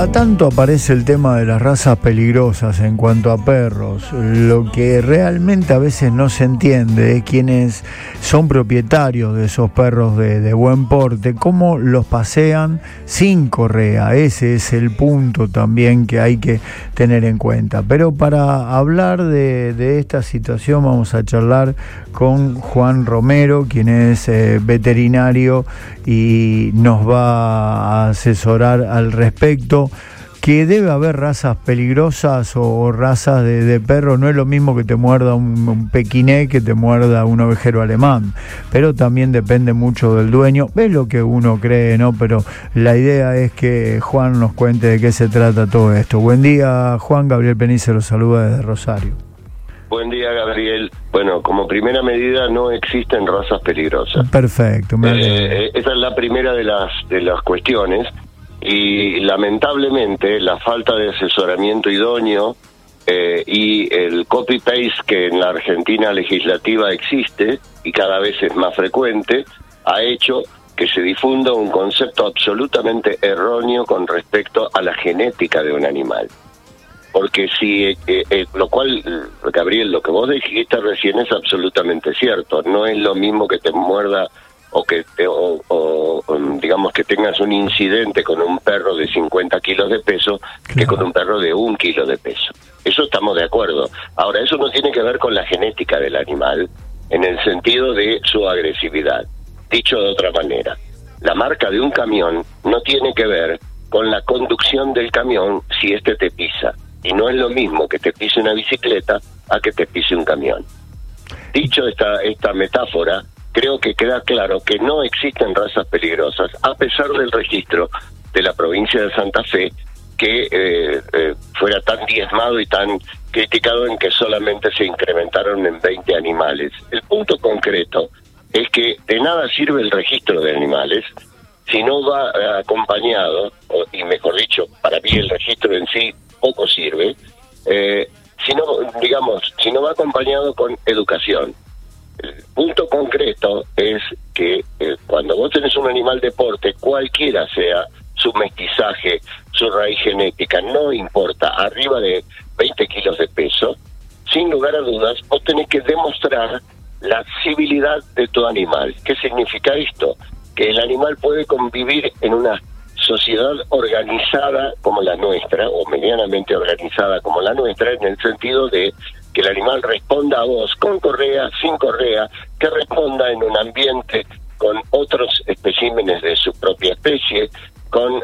Cada tanto aparece el tema de las razas peligrosas en cuanto a perros. Lo que realmente a veces no se entiende es quiénes son propietarios de esos perros de buen porte, cómo los pasean sin correa. Ese es el punto también que hay que tener en cuenta. Pero para hablar de esta situación vamos a charlar con Juan Romero, quien es veterinario y nos va a asesorar al respecto. Que debe haber razas peligrosas o razas de perros. No es lo mismo que te muerda un pequiné que te muerda un ovejero alemán, pero también depende mucho del dueño. Es lo que uno cree, ¿no? Pero la idea es que Juan nos cuente de qué se trata todo esto. Buen día, Juan. Gabriel Penice los saluda desde Rosario. Buen día, Gabriel. Bueno, como primera medida no existen razas peligrosas. Perfecto. Esa es la primera de las cuestiones. Y lamentablemente la falta de asesoramiento idóneo y el copy-paste que en la Argentina legislativa existe y cada vez es más frecuente, ha hecho que se difunda un concepto absolutamente erróneo con respecto a la genética de un animal. Porque lo cual, Gabriel, lo que vos dijiste recién es absolutamente cierto. No es lo mismo que te muerda o digamos que tengas un incidente con un perro de 50 kilos de peso que con un perro de 1 kilo de peso. Eso estamos de acuerdo. Ahora, eso no tiene que ver con la genética del animal en el sentido de su agresividad. Dicho de otra manera, la marca de un camión no tiene que ver con la conducción del camión si éste te pisa. Y no es lo mismo que te pise una bicicleta a que te pise un camión. Dicho esta metáfora, creo que queda claro que no existen razas peligrosas, a pesar del registro de la provincia de Santa Fe, que fuera tan diezmado y tan criticado en que solamente se incrementaron en 20 animales. El punto concreto es que de nada sirve el registro de animales si no va acompañado, y mejor dicho, para mí el registro en sí poco sirve, si no va acompañado con educación. El punto concreto es que cuando vos tenés un animal de porte, cualquiera sea su mestizaje, su raíz genética, no importa, arriba de 20 kilos de peso, sin lugar a dudas, vos tenés que demostrar la civilidad de tu animal. ¿Qué significa esto? Que el animal puede convivir en una sociedad organizada como la nuestra, o medianamente organizada como la nuestra, en el sentido de que el animal responda a vos con correa, sin correa, que responda en un ambiente con otros especímenes de su propia especie, con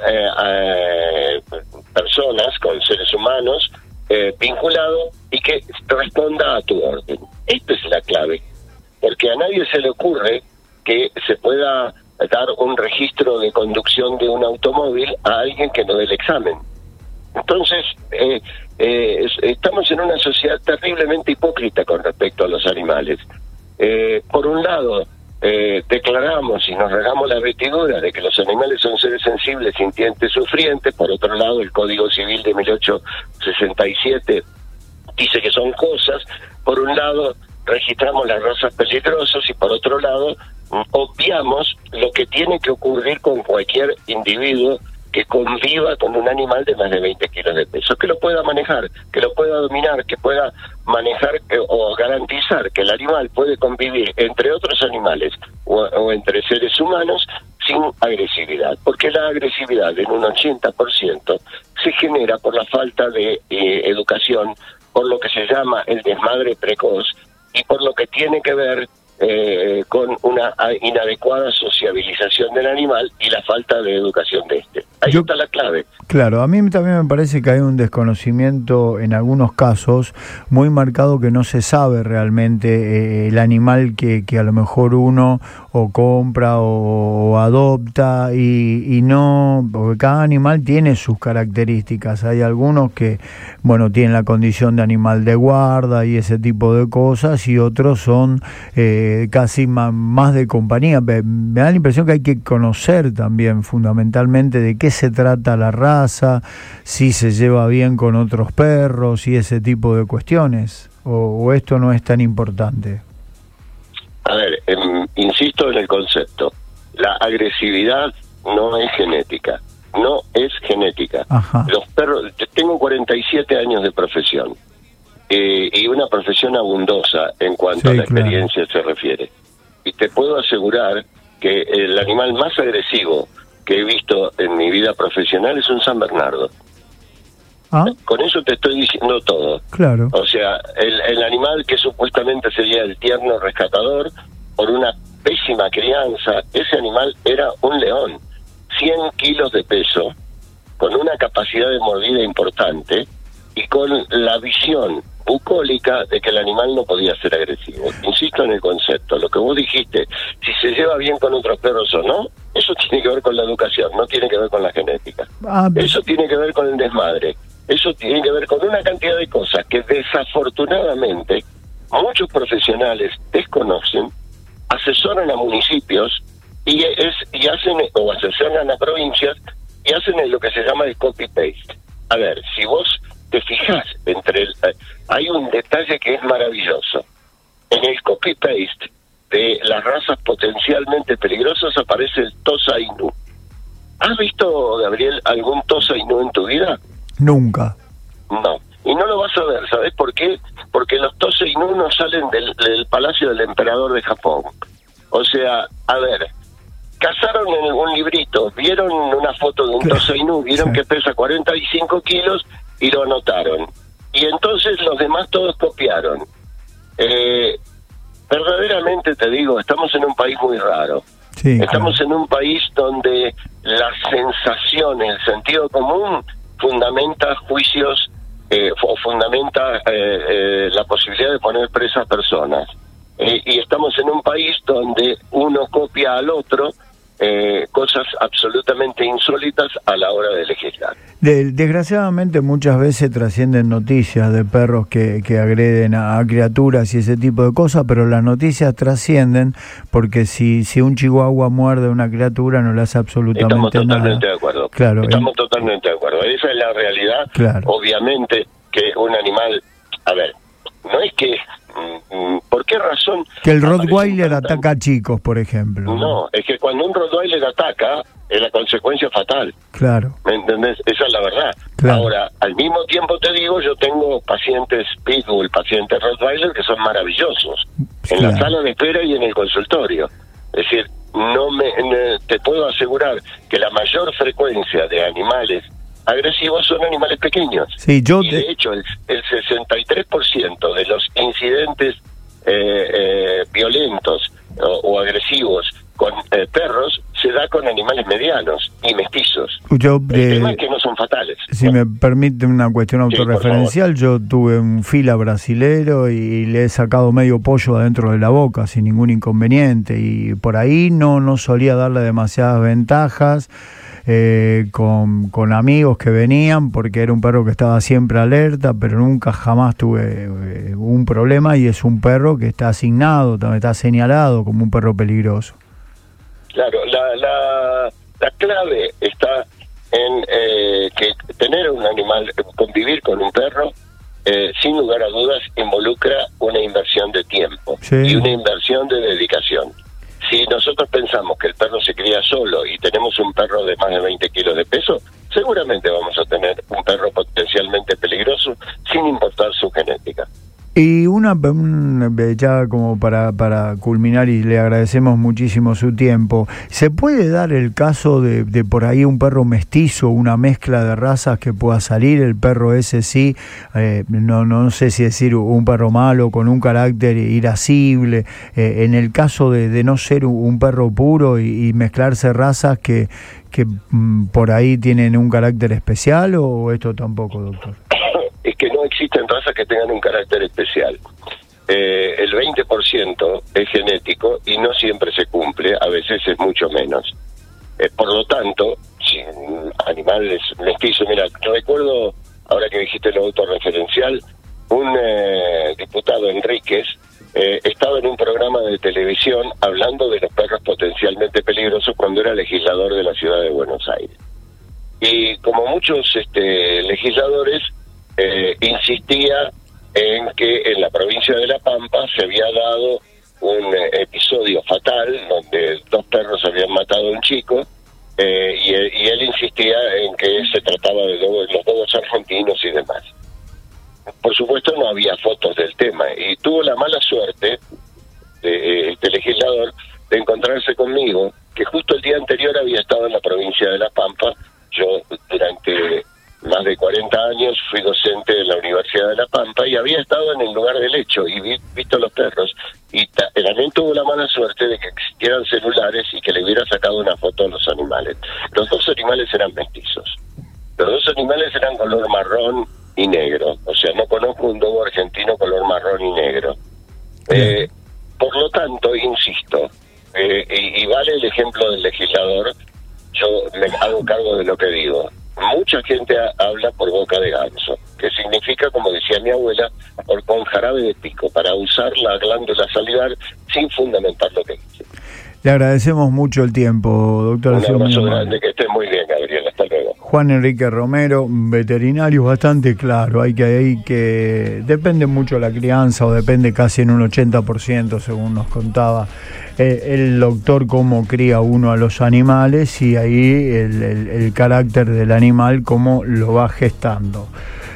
personas, con seres humanos vinculados, y que responda a tu orden. Esta es la clave, porque a nadie se le ocurre que se pueda dar un registro de conducción de un automóvil a alguien que no dé el examen. Entonces, estamos en una sociedad terriblemente hipócrita con respecto a los animales. Por un lado, declaramos y nos regamos la vestidura de que los animales son seres sensibles, sintientes, sufrientes. Por otro lado, el Código Civil de 1867 dice que son cosas. Por un lado, registramos las razas peligrosas y por otro lado, obviamos lo que tiene que ocurrir con cualquier individuo que conviva con un animal de más de 20 kilos de peso, que lo pueda manejar, que lo pueda dominar, que pueda manejar o garantizar que el animal puede convivir entre otros animales o entre seres humanos sin agresividad, porque la agresividad en un 80% se genera por la falta de educación, por lo que se llama el desmadre precoz y por lo que tiene que ver con una inadecuada sociabilización del animal y la falta de educación de este. Ahí está la clave. Claro, a mí también me parece que hay un desconocimiento en algunos casos muy marcado, que no se sabe realmente el animal que a lo mejor uno o compra o adopta y no, porque cada animal tiene sus características. Hay algunos que, bueno, tienen la condición de animal de guarda y ese tipo de cosas, y otros son casi más de compañía. Me da la impresión que hay que conocer también fundamentalmente de qué se trata la raza, si se lleva bien con otros perros y ese tipo de cuestiones, o esto no es tan importante. A ver, insisto en el concepto. La agresividad no es genética. no es genética. Ajá. Los perros, tengo 47 años de profesión, y una profesión abundosa en cuanto a la experiencia se refiere. Y te puedo asegurar que el animal más agresivo que he visto en mi vida profesional es un San Bernardo. ¿Ah? Con eso te estoy diciendo todo. Claro. O sea, el animal que supuestamente sería el tierno rescatador, por una pésima crianza, ese animal era un león, 100 kilos de peso, con una capacidad de mordida importante y con la visión bucólica de que el animal no podía ser agresivo. Insisto en el concepto, lo que vos dijiste, si se lleva bien con otros perros o no, eso tiene que ver con la educación, no tiene que ver con la genética. Eso tiene que ver con el desmadre, eso tiene que ver con una cantidad de cosas que desafortunadamente muchos profesionales desconocen, asesoran a municipios y hacen, o asesoran a provincias y hacen lo que se llama el copy-paste. A ver, si vos te fijas, hay un detalle que es maravilloso. En el copy-paste de las razas potencialmente peligrosas aparece el Tosa Inu. ¿Has visto, Gabriel, algún Tosa Inu en tu vida? Nunca. No. Y no lo vas a ver, ¿sabes por qué? Porque los Tosa Inu no salen del palacio del emperador de Japón. O sea, a ver, cazaron en un librito, vieron una foto de un Tosa Inu, vieron que pesa 45 kilos y lo anotaron. Y entonces los demás todos copiaron. Verdaderamente te digo, estamos en un país muy raro. Sí, estamos en un país donde la sensación, el sentido común fundamenta juicios o fundamenta la posibilidad de poner presas personas. Y estamos en un país donde uno copia al otro cosas absolutamente insólitas a la hora de legislar. Desgraciadamente muchas veces trascienden noticias de perros que agreden a criaturas y ese tipo de cosas, pero las noticias trascienden porque si un chihuahua muerde a una criatura no le hace absolutamente nada. Estamos totalmente de acuerdo. Claro, estamos totalmente de acuerdo. Esa es la realidad. Claro. Obviamente que un animal, a ver, no es que ¿por qué razón? Que el Rottweiler ataca a chicos, por ejemplo. No, es que cuando un Rottweiler ataca, es la consecuencia fatal. Claro. ¿Me entendés? Esa es la verdad. Claro. Ahora, al mismo tiempo te digo, yo tengo pacientes Pitbull, pacientes Rottweiler que son maravillosos. En la sala de espera y en el consultorio. Es decir, te puedo asegurar que la mayor frecuencia de animales agresivos son animales pequeños. Sí, y de hecho el 63% de los incidentes violentos o agresivos con perros se da con animales medianos y mestizos. El tema es que no son fatales. Si me permite una cuestión autorreferencial, yo tuve un fila brasilero y le he sacado medio pollo adentro de la boca sin ningún inconveniente, y por ahí no solía darle demasiadas ventajas. Con amigos que venían, porque era un perro que estaba siempre alerta, pero nunca jamás tuve un problema, y es un perro que está asignado, también está señalado como un perro peligroso. Claro, la clave está en que tener un animal, convivir con un perro, sin lugar a dudas involucra una inversión de tiempo y una inversión de dedicación. Si nosotros pensamos que el perro se cría solo y tenemos un perro de más de 20 kilos de peso, seguramente vamos a tener un perro potencialmente peligroso sin importar su genética. Y ya como para culminar, y le agradecemos muchísimo su tiempo, ¿se puede dar el caso de por ahí un perro mestizo, una mezcla de razas que pueda salir? El perro ese sí, no sé si decir un perro malo con un carácter irascible, en el caso de no ser un perro puro y mezclarse razas que por ahí tienen un carácter especial, ¿o esto tampoco, doctor? Es que no existen razas que tengan un carácter especial. El 20% es genético y no siempre se cumple, a veces es mucho menos. Por lo tanto, si animales mestizos, mira, recuerdo, ahora que dijiste lo autorreferencial, un diputado Enríquez estaba en un programa de televisión hablando de los perros potencialmente peligrosos cuando era legislador de la ciudad de Buenos Aires. Y como muchos legisladores, insistía en que en la provincia de La Pampa se había dado un episodio fatal donde 2 perros habían matado a un chico, y él insistía en que se trataba de los lobos argentinos y demás. Por supuesto no había fotos del tema, y tuvo la mala suerte este legislador de encontrarse conmigo, que justo el día anterior había estado en la provincia de La Pampa. Yo durante más de 40 años fui docente de la Universidad de La Pampa y había estado en el lugar del hecho y visto los perros, y también tuvo la mala suerte de que existieran celulares y que le hubiera sacado una foto a los animales. Los dos animales eran mestizos, los dos animales eran color marrón y negro, o sea, no conozco un lobo argentino color marrón y negro. Por lo tanto, insisto, y vale el ejemplo del legislador, yo me hago cargo de lo que digo. Mucha gente habla por boca de ganso, que significa, como decía mi abuela, con jarabe de pico, para usar la glándula salivar sin fundamentar lo que dice. Le agradecemos mucho el tiempo, doctor. Un abrazo grande, que esté muy bien, Gabriel. Hasta luego. Juan Enrique Romero, veterinario, bastante claro. Hay que depende mucho la crianza, o depende casi en un 80%, según nos contaba el doctor, cómo cría uno a los animales, y ahí el carácter del animal, cómo lo va gestando.